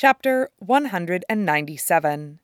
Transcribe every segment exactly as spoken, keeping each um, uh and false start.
Chapter one hundred ninety-seven.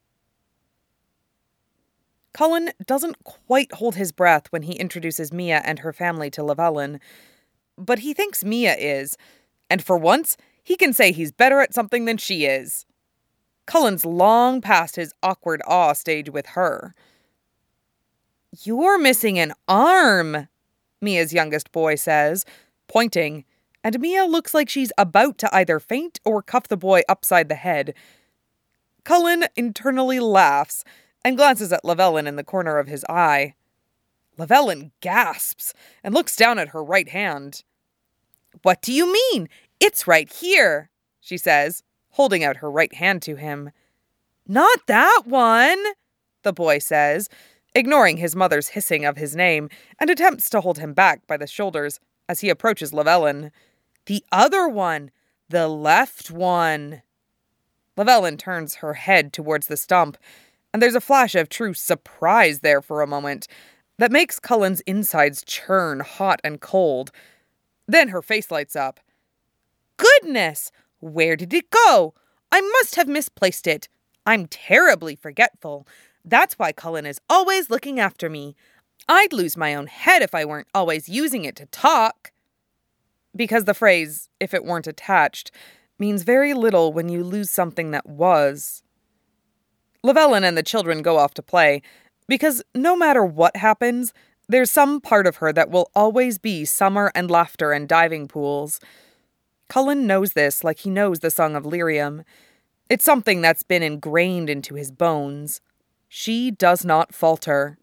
Cullen doesn't quite hold his breath when he introduces Mia and her family to Llewellyn, but he thinks Mia is, and for once, he can say he's better at something than she is. Cullen's long past his awkward awe stage with her. "You're missing an arm," Mia's youngest boy says, pointing, and Mia looks like she's about to either faint or cuff the boy upside the head. Cullen internally laughs and glances at Llewellyn in the corner of his eye. Llewellyn gasps and looks down at her right hand. "What do you mean? It's right here," she says, holding out her right hand to him. "Not that one," the boy says, ignoring his mother's hissing of his name, and attempts to hold him back by the shoulders as he approaches Llewellyn. "The other one, the left one." Llewellyn turns her head towards the stump, and there's a flash of true surprise there for a moment that makes Cullen's insides churn hot and cold. Then her face lights up. "Goodness! Where did it go? I must have misplaced it. I'm terribly forgetful. That's why Cullen is always looking after me. I'd lose my own head if I weren't always using it to talk." Because the phrase, "if it weren't attached," means very little when you lose something that was. Llewellyn and the children go off to play, because no matter what happens, there's some part of her that will always be summer and laughter and diving pools. Cullen knows this like he knows the Song of Lyrium. It's something that's been ingrained into his bones. She does not falter.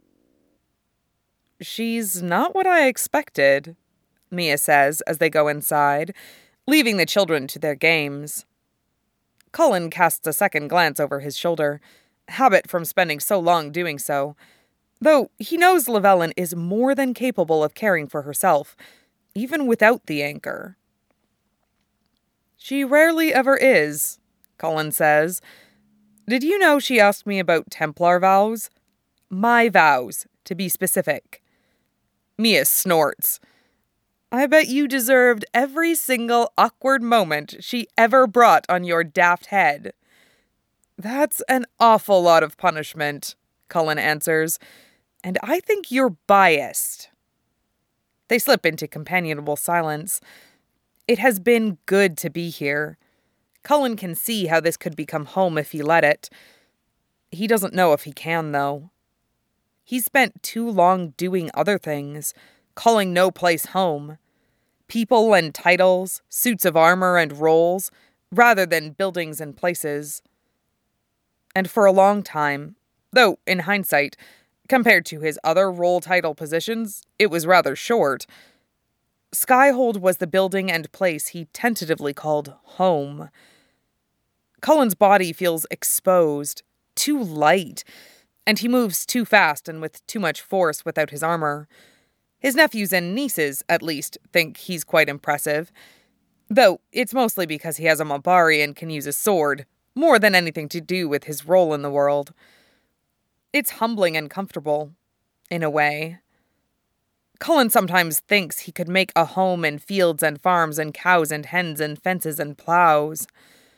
"She's not what I expected," Mia says as they go inside, leaving the children to their games. Cullen casts a second glance over his shoulder, habit from spending so long doing so, though he knows Llewellyn is more than capable of caring for herself, even without the anchor. "She rarely ever is," Cullen says. "Did you know she asked me about Templar vows? My vows, to be specific." Mia snorts. "I bet you deserved every single awkward moment she ever brought on your daft head." "That's an awful lot of punishment," Cullen answers, "and I think you're biased." They slip into companionable silence. It has been good to be here. Cullen can see how this could become home if he let it. He doesn't know if he can, though. He spent too long doing other things, calling no place home. People and titles, suits of armor and roles, rather than buildings and places. And for a long time, though in hindsight, compared to his other role title positions, it was rather short, Skyhold was the building and place he tentatively called home. Cullen's body feels exposed, too light, and he moves too fast and with too much force without his armor. His nephews and nieces, at least, think he's quite impressive, though it's mostly because he has a Mabari and can use a sword, more than anything to do with his role in the world. It's humbling and comfortable, in a way. Cullen sometimes thinks he could make a home in fields and farms and cows and hens and fences and plows.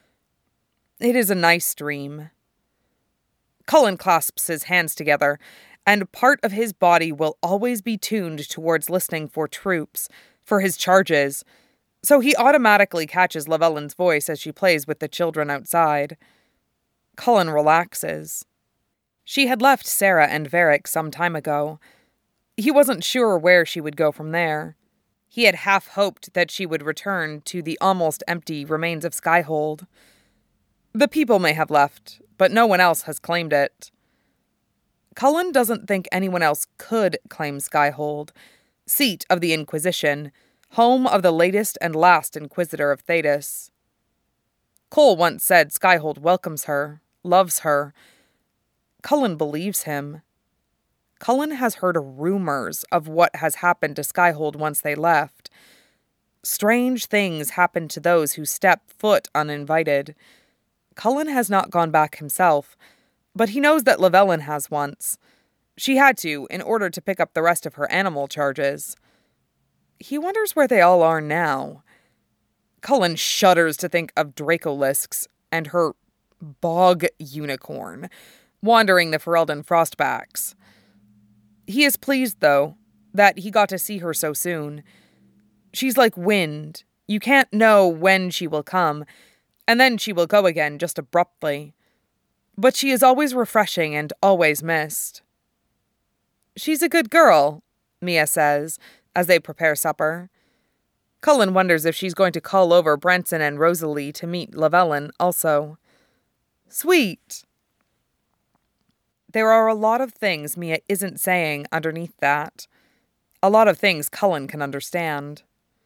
It is a nice dream. Cullen clasps his hands together, and part of his body will always be tuned towards listening for troops, for his charges, so he automatically catches Llewellyn's voice as she plays with the children outside. Cullen relaxes. She had left Sarah and Varric some time ago. He wasn't sure where she would go from there. He had half hoped that she would return to the almost empty remains of Skyhold. The people may have left, but no one else has claimed it. Cullen doesn't think anyone else could claim Skyhold, seat of the Inquisition, home of the latest and last Inquisitor of Thedas. Cole once said Skyhold welcomes her, loves her. Cullen believes him. Cullen has heard rumors of what has happened to Skyhold once they left. Strange things happen to those who step foot uninvited. Cullen has not gone back himself, but he knows that Llewellyn has once. She had to, in order to pick up the rest of her animal charges. He wonders where they all are now. Cullen shudders to think of Dracolisks, and her bog unicorn, wandering the Ferelden Frostbacks. He is pleased, though, that he got to see her so soon. She's like wind. You can't know when she will come, and then she will go again just abruptly. But she is always refreshing and always missed. She's a good girl, Mia says, as they prepare supper. Cullen wonders if she's going to call over Branson and Rosalie to meet Lavellan also. Sweet. There are a lot of things Mia isn't saying underneath that. A lot of things Cullen can understand.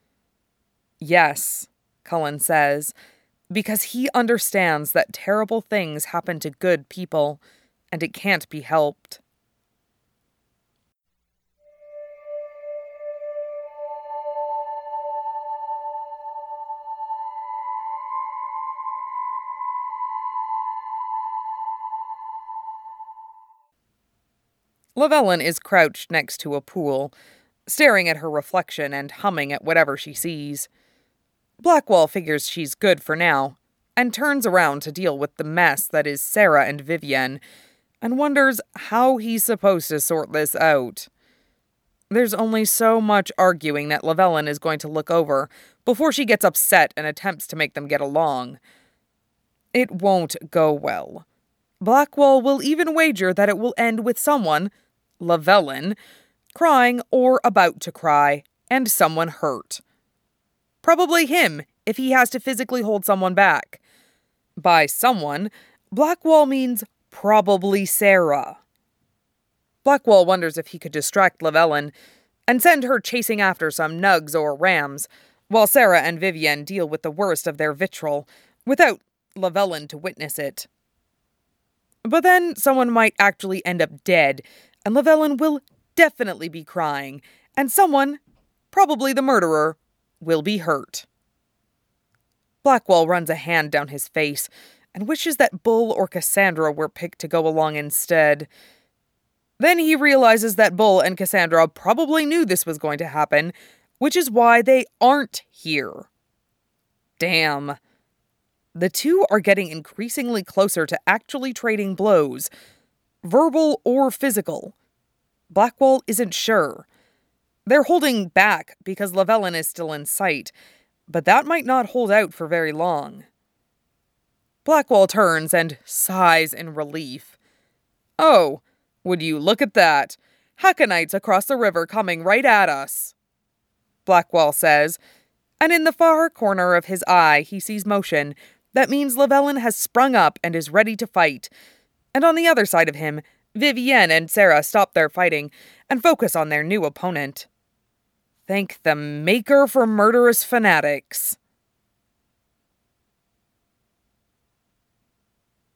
Yes, Cullen says, because he understands that terrible things happen to good people, and it can't be helped. Lavellan is crouched next to a pool, staring at her reflection and humming at whatever she sees. Blackwall figures she's good for now, and turns around to deal with the mess that is Sarah and Vivienne, and wonders how he's supposed to sort this out. There's only so much arguing that Lavellan is going to look over before she gets upset and attempts to make them get along. It won't go well. Blackwall will even wager that it will end with someone, Lavellan, crying or about to cry, and someone hurt. Probably him, if he has to physically hold someone back. By someone, Blackwall means probably Sarah. Blackwall wonders if he could distract Lavellan and send her chasing after some nugs or rams, while Sarah and Vivienne deal with the worst of their vitriol, without Lavellan to witness it. But then someone might actually end up dead, and Lavellan will definitely be crying, and someone, probably the murderer, will be hurt. Blackwall runs a hand down his face and wishes that Bull or Cassandra were picked to go along instead. Then he realizes that Bull and Cassandra probably knew this was going to happen, which is why they aren't here. Damn. The two are getting increasingly closer to actually trading blows, verbal or physical. Blackwall isn't sure. They're holding back because Lavellan is still in sight, but that might not hold out for very long. Blackwall turns and sighs in relief. Oh, would you look at that? Hackonites across the river coming right at us, Blackwall says, and in the far corner of his eye he sees motion. That means Lavellan has sprung up and is ready to fight. And on the other side of him, Vivienne and Sarah stop their fighting and focus on their new opponent. Thank the Maker for murderous fanatics.